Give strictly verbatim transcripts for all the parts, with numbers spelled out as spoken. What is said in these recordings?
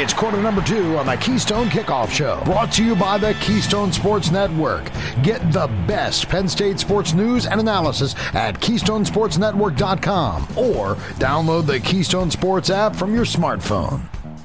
It's quarter number two on the Keystone Kickoff Show, brought to you by the Keystone Sports Network. Get the best Penn State sports news and analysis at keystone sports network dot com or download the Keystone Sports app from your smartphone.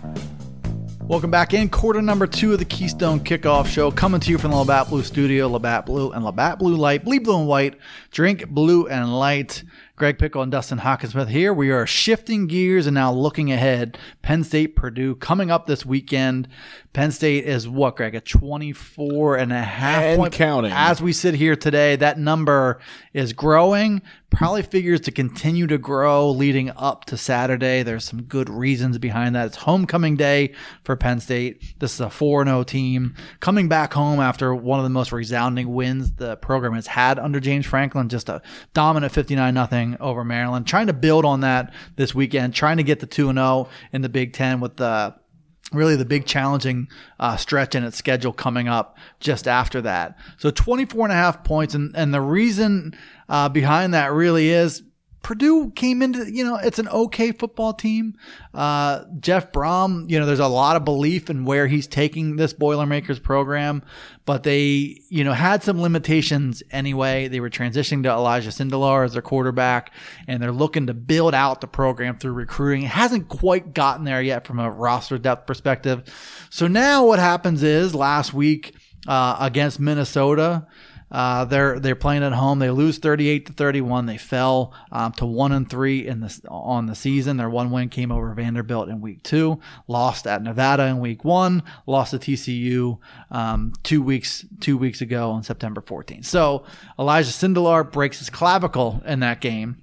Welcome back in. Quarter number two of the Keystone Kickoff Show, coming to you from the Labatt Blue Studio. Labatt Blue and Labatt Blue Light. Bleed blue and white. Drink blue and light. Greg Pickle and Dustin Hockensmith here. We are shifting gears and now looking ahead. Penn State, Purdue coming up this weekend. Penn State is what, Greg? A twenty-four and a half and point. Counting. As we sit here today, that number is growing. Probably figures to continue to grow leading up to Saturday. There's some good reasons behind that. It's homecoming day for Penn State. This is a four and oh team coming back home after one of the most resounding wins the program has had under James Franklin. Just a dominant fifty-nine nothing over Maryland. Trying to build on that this weekend. Trying to get the two and oh in the Big Ten with the really the big challenging uh, stretch in its schedule coming up just after that. So twenty-four and a half points. And, and the reason uh, behind that really is Purdue came into, you know, it's an okay football team. Uh, Jeff Brom, you know, there's a lot of belief in where he's taking this Boilermakers program, but they, you know, had some limitations anyway. They were transitioning to Elijah Sindelar as their quarterback, and they're looking to build out the program through recruiting. It hasn't quite gotten there yet from a roster depth perspective. So now what happens is last week uh, against Minnesota, Uh, they're they're playing at home. They lose thirty-eight to thirty-one. They fell um, to one and three in the on the season. Their one win came over Vanderbilt in week two. Lost at Nevada in week one. Lost to T C U um, two weeks two weeks ago on September fourteenth. So Elijah Sindelar breaks his clavicle in that game.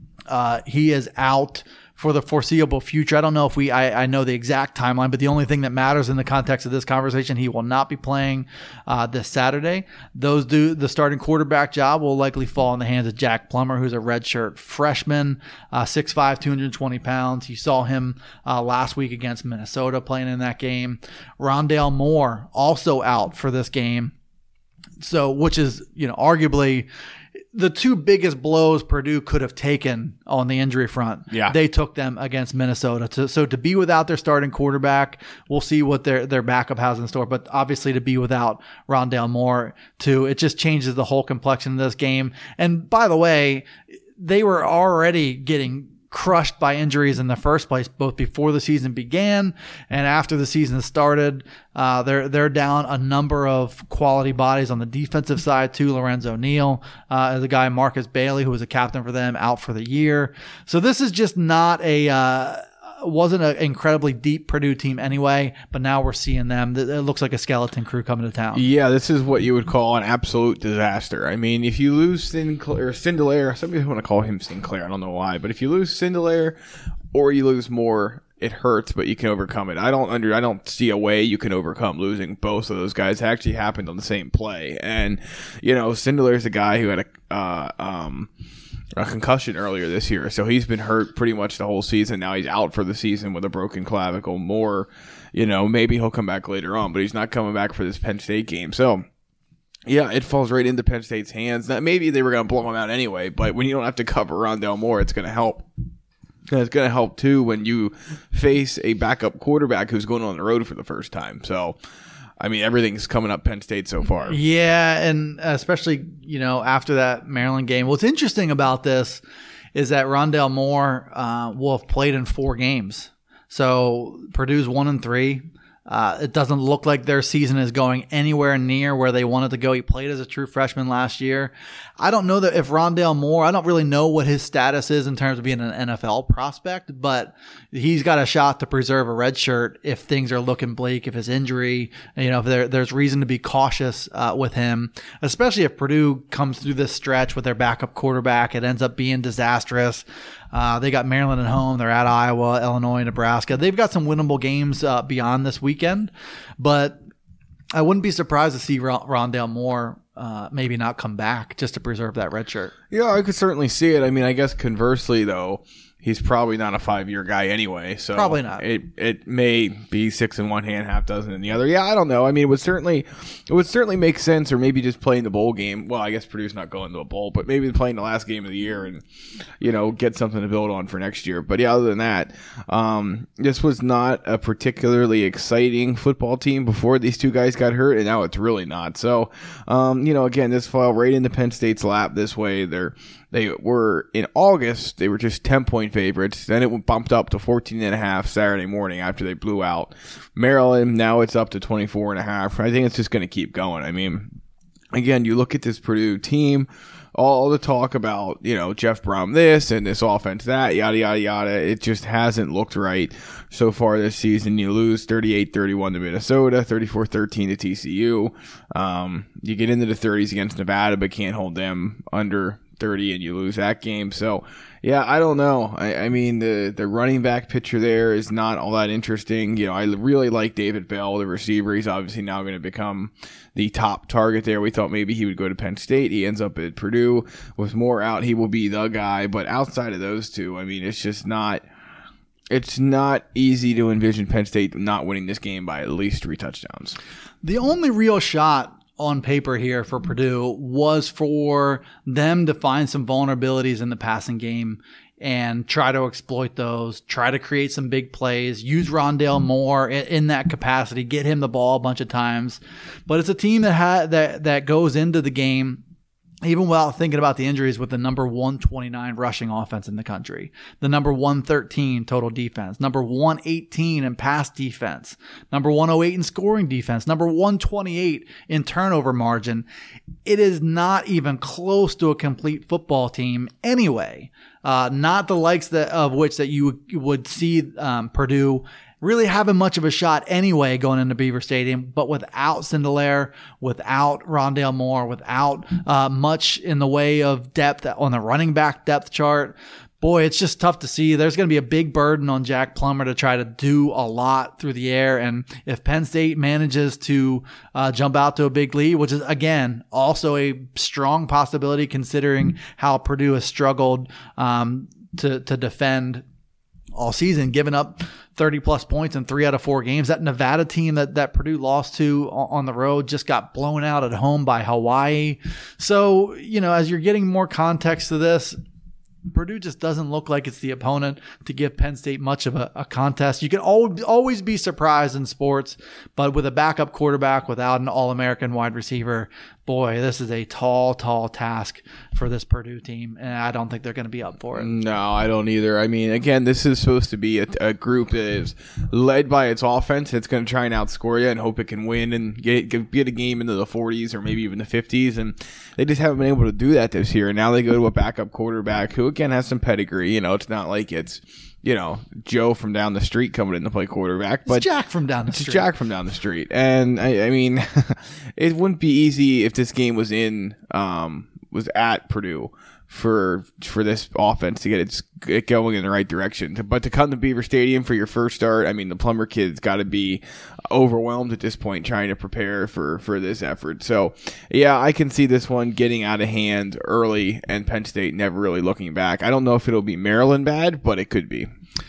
Uh, he is out for the foreseeable future. I don't know if we, I, I know the exact timeline, but the only thing that matters in the context of this conversation, he will not be playing uh, this Saturday. Those do the starting quarterback job will likely fall in the hands of Jack Plummer, who's a redshirt freshman, uh, six five, two hundred twenty pounds. You saw him uh, last week against Minnesota playing in that game. Rondale Moore also out for this game. So, which is, you know, arguably the two biggest blows Purdue could have taken on the injury front. Yeah. They took them against Minnesota. To, so to be without their starting quarterback, we'll see what their, their backup has in store. But obviously to be without Rondale Moore, too, it just changes the whole complexion of this game. And by the way, they were already getting crushed by injuries in the first place, both before the season began and after the season started. Uh, they're they're down a number of quality bodies on the defensive side too. Lorenzo Neal, uh, the guy Marcus Bailey, who was a captain for them, out for the year. So this is just not a uh, wasn't an incredibly deep Purdue team anyway. But now we're seeing them. It looks like a skeleton crew coming to town. Yeah, this is what you would call an absolute disaster. I mean, if you lose Sinclair, or Sindelar, some people want to call him Sinclair. I don't know why, but if you lose Sindelar or you lose Moore, it hurts, but you can overcome it. I don't under. I don't see a way you can overcome losing both of those guys. It actually happened on the same play, and you know, Sindelar is a guy who had a uh, um. a concussion earlier this year, so he's been hurt pretty much the whole season. Now he's out for the season with a broken clavicle. More, you know, maybe he'll come back later on, but he's not coming back for this Penn State game. So, yeah, it falls right into Penn State's hands. Now, maybe they were going to blow him out anyway, but when you don't have to cover Rondale Moore, it's going to help. And it's going to help, too, when you face a backup quarterback who's going on the road for the first time. So, I mean, everything's coming up Penn State so far. Yeah, and especially, you know, after that Maryland game. What's interesting about this is that Rondale Moore uh, will have played in four games. So Purdue's one and three. Uh, it doesn't look like their season is going anywhere near where they wanted to go. He played as a true freshman last year. I don't know that if Rondale Moore, I don't really know what his status is in terms of being an N F L prospect, but he's got a shot to preserve a red shirt if things are looking bleak, if his injury, you know, if there, there's reason to be cautious uh, with him, especially if Purdue comes through this stretch with their backup quarterback. It ends up being disastrous. Uh, they got Maryland at home. They're at Iowa, Illinois, Nebraska. They've got some winnable games uh, beyond this weekend, but I wouldn't be surprised to see R- Rondale Moore uh, maybe not come back just to preserve that red shirt. Yeah, I could certainly see it. I mean, I guess conversely, though, he's probably not a five-year guy anyway. So probably not. It it may be six in one hand, half dozen in the other. Yeah, I don't know. I mean, it would certainly it would certainly make sense, or maybe just playing the bowl game. Well, I guess Purdue's not going to a bowl, but maybe playing the last game of the year and, you know, get something to build on for next year. But yeah, other than that, um, this was not a particularly exciting football team before these two guys got hurt, and now it's really not. So, um, you know, again, this fell right into Penn State's lap this way. They're They were, in August, they were just ten-point favorites. Then it bumped up to fourteen and a half Saturday morning after they blew out Maryland. Now it's up to twenty-four and a half. I think it's just going to keep going. I mean, again, you look at this Purdue team, all the talk about, you know, Jeff Brom this and this offense that, yada, yada, yada. It just hasn't looked right so far this season. You lose thirty-eight thirty-one to Minnesota, thirty-four thirteen to T C U. Um, you get into the thirties against Nevada, but can't hold them under thirty, and you lose that game. So yeah, I don't know. I, I mean, the the running back picture there is not all that interesting. You know, I really like David Bell, the receiver. He's obviously now going to become the top target there. We thought maybe he would go to Penn State. He ends up at Purdue. With Moore out, he will be the guy. But outside of those two, I mean, it's just not it's not easy to envision Penn State not winning this game by at least three touchdowns. The only real shot on paper here for Purdue was for them to find some vulnerabilities in the passing game and try to exploit those, try to create some big plays, use Rondale Moore in, in that capacity, get him the ball a bunch of times. But it's a team that ha- that that goes into the game even without thinking about the injuries, with the number one twenty-nine rushing offense in the country, the number one thirteen total defense, number one eighteen in pass defense, number one oh eight in scoring defense, number one twenty-eight in turnover margin. It is not even close to a complete football team anyway. Uh, not the likes that, of which that you would see um, Purdue really having much of a shot anyway going into Beaver Stadium, but without Sindelar, without Rondale Moore, without uh, much in the way of depth on the running back depth chart, boy, it's just tough to see. There's going to be a big burden on Jack Plummer to try to do a lot through the air. And if Penn State manages to uh, jump out to a big lead, which is, again, also a strong possibility considering how Purdue has struggled um, to, to defend all season, giving up thirty plus points in three out of four games. That Nevada team that, that Purdue lost to on the road just got blown out at home by Hawaii. So, you know, as you're getting more context to this, Purdue just doesn't look like it's the opponent to give Penn State much of a, a contest. You can always, always be surprised in sports, but with a backup quarterback, without an All-American wide receiver, boy, this is a tall, tall task for this Purdue team, and I don't think they're going to be up for it. No, I don't either. I mean, again, this is supposed to be a, a group that is led by its offense. It's going to try and outscore you and hope it can win and get, get a game into the forties or maybe even the fifties, and they just haven't been able to do that this year. And now they go to a backup quarterback who, again, has some pedigree. You know, it's not like it's, you know, Joe from down the street coming in to play quarterback, but it's Jack from down the street. It's Jack from down the street. And I, I mean, it wouldn't be easy if this game was in, um, was at Purdue for, for this offense to get it, it going in the right direction. But to come to Beaver Stadium for your first start, I mean, the Plummer kid's got to be overwhelmed at this point trying to prepare for, for this effort. So yeah, I can see this one getting out of hand early and Penn State never really looking back. I don't know if it'll be Maryland bad, but it could be.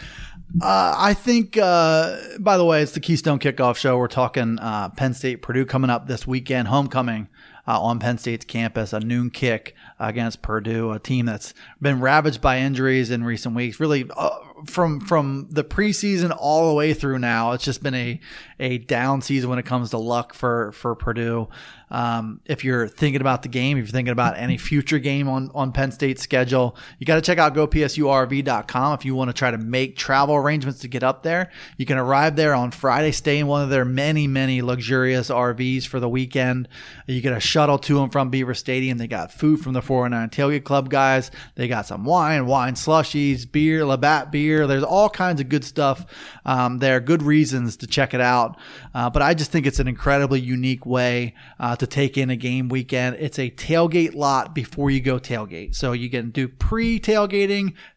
Uh, I think, uh, by the way, it's the Keystone Kickoff Show. We're talking uh, Penn State, Purdue coming up this weekend, homecoming uh, on Penn State's campus, a noon kick against Purdue, a team that's been ravaged by injuries in recent weeks. Really, uh, from from the preseason all the way through now, it's just been a a down season when it comes to luck for for Purdue. Um, if you're thinking about the game, if you're thinking about any future game on, on Penn State's schedule, you got to check out go P S U R V dot com if you want to try to make travel arrangements to get up there. You can arrive there on Friday, stay in one of their many, many luxurious R Vs for the weekend. You get a shuttle to and from Beaver Stadium. They got food from the four oh nine Tailgate Club guys. They got some wine, wine slushies, beer, Labatt beer. There's all kinds of good stuff um, there, good reasons to check it out. Uh, but I just think it's an incredibly unique way uh, to take in a game weekend. It's a tailgate lot before you go tailgate. So you can do pre-tailgating,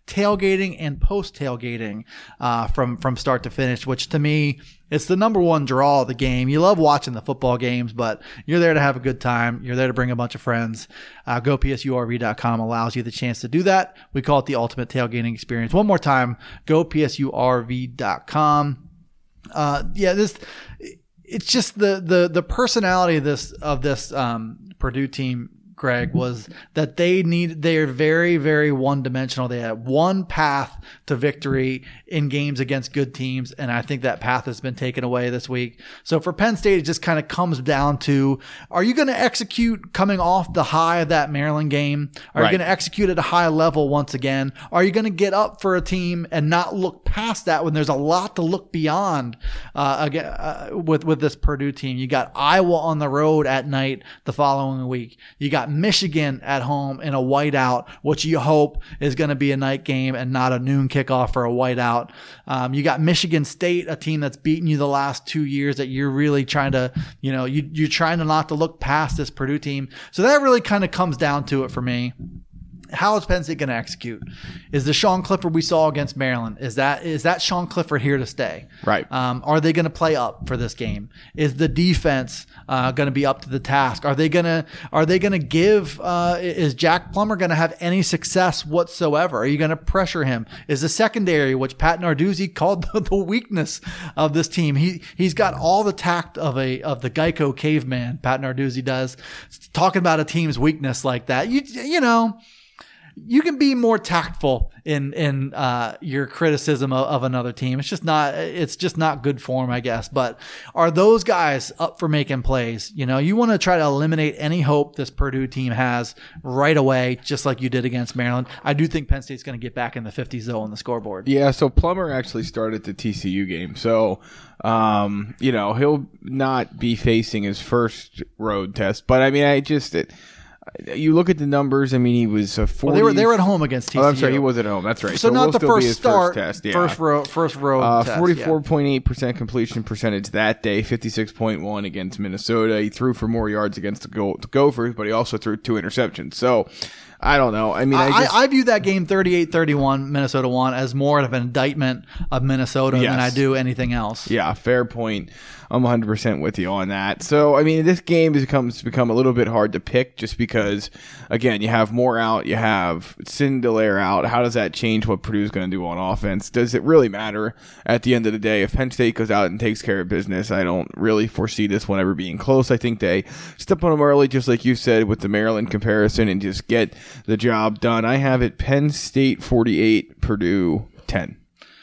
tailgating and post tailgating uh, from from start to finish, which to me, it's the number one draw of the game. You love watching the football games, but you're there to have a good time. You're there to bring a bunch of friends. Uh, go P S U R V dot com allows you the chance to do that. We call it the ultimate tailgating experience. One more time, go P S U R V dot com. Uh, yeah, this it's just the the the personality of this of this um, Purdue team, Greg, was that they need, they're very, very one dimensional. They have one path to victory in games against good teams. And I think that path has been taken away this week. So for Penn State, it just kind of comes down to, are you going to execute coming off the high of that Maryland game? Are right. you going to execute at a high level once again? Are you going to get up for a team and not look past that when there's a lot to look beyond uh, again, uh, with, with this Purdue team? You got Iowa on the road at night the following week. You got Michigan at home in a whiteout, which you hope is going to be a night game and not a noon kickoff for a whiteout. Um, you got Michigan State, a team that's beaten you the last two years that you're really trying to, you know, you, you're trying to not to look past this Purdue team. So that really kind of comes down to it for me. How is Penn State going to execute? Is the Sean Clifford we saw against Maryland, is that is that Sean Clifford here to stay? Right. Um, are they going to play up for this game? Is the defense uh, going to be up to the task? Are they going to are they going to give? Uh, is Jack Plummer going to have any success whatsoever? Are you going to pressure him? Is the secondary, which Pat Narduzzi called the, the weakness of this team, he he's got all the tact of a of the Geico caveman. Pat Narduzzi does, talking about a team's weakness like that. You you know. You can be more tactful in in uh, your criticism of, of another team. It's just not it's just not good form, I guess. But are those guys up for making plays? You know, you want to try to eliminate any hope this Purdue team has right away, just like you did against Maryland. I do think Penn State's going to get back in the fifties though on the scoreboard. Yeah, so Plummer actually started the T C U game, so um, you know he'll not be facing his first road test. But I mean, I just. It, You look at the numbers. I mean, he was a forty. Well, they were they were at home against T C U. Oh, I'm sorry, he was at home. That's right. So, so not the first start, first test. Yeah. first row, first row. Uh, test, Forty-four point eight percent completion percentage that day. Fifty-six point one against Minnesota. He threw for more yards against the, Go- the Gophers, but he also threw two interceptions. So. I don't know. I mean, I, I, just, I view that game thirty-eight thirty-one, Minnesota won, as more of an indictment of Minnesota yes. than I do anything else. Yeah, fair point. I'm one hundred percent with you on that. So, I mean, this game becomes become a little bit hard to pick just because, again, you have Moore out, you have Sindelaire out. How does that change what Purdue's going to do on offense? Does it really matter at the end of the day? If Penn State goes out and takes care of business, I don't really foresee this one ever being close. I think they step on them early, just like you said, with the Maryland comparison and just get the job done. I have it Penn State forty-eight, Purdue ten.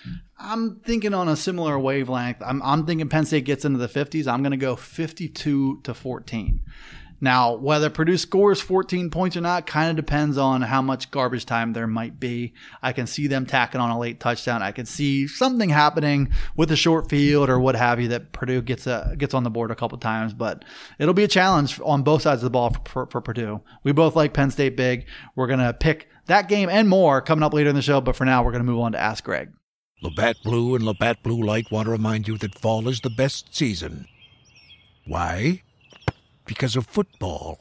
I'm thinking on a similar wavelength. I'm I'm thinking Penn State gets into the fifties. I'm going to go fifty-two to fourteen. Now, whether Purdue scores fourteen points or not kind of depends on how much garbage time there might be. I can see them tacking on a late touchdown. I can see something happening with a short field or what have you that Purdue gets a, gets on the board a couple times. But it'll be a challenge on both sides of the ball for, for, for Purdue. We both like Penn State big. We're going to pick that game and more coming up later in the show. But for now, we're going to move on to Ask Greg. Labatt Blue and Labatt Blue Light want to remind you that fall is the best season. Why? Because of football.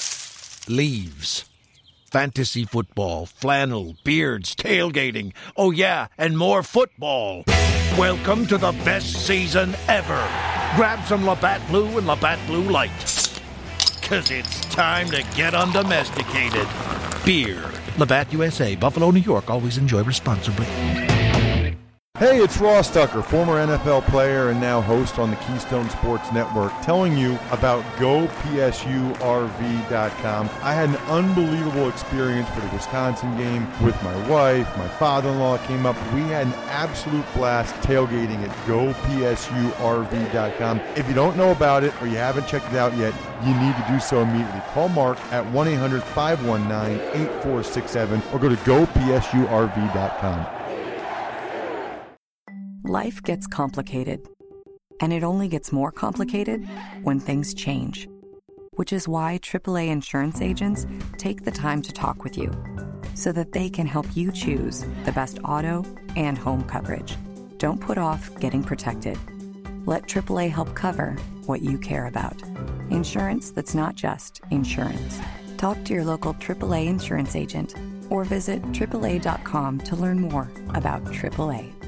Leaves. Fantasy football, flannel, beards, tailgating. Oh yeah, and more football. Welcome to the best season ever. Grab some Labatt Blue and Labatt Blue Light. Cause it's time to get undomesticated. Beer. Labatt U S A, Buffalo, New York. Always enjoy responsibly. Hey, it's Ross Tucker, former N F L player and now host on the Keystone Sports Network, telling you about Go P S U R V dot com. I had an unbelievable experience for the Wisconsin game with my wife. My father-in-law came up. We had an absolute blast tailgating at Go P S U R V dot com. If you don't know about it or you haven't checked it out yet, you need to do so immediately. Call Mark at one eight hundred five one nine eight four six seven or go to Go P S U R V dot com. Life gets complicated, and it only gets more complicated when things change, which is why triple A insurance agents take the time to talk with you so that they can help you choose the best auto and home coverage. Don't put off getting protected. Let triple A help cover what you care about. Insurance that's not just insurance. Talk to your local triple A insurance agent or visit triple A dot com to learn more about triple A.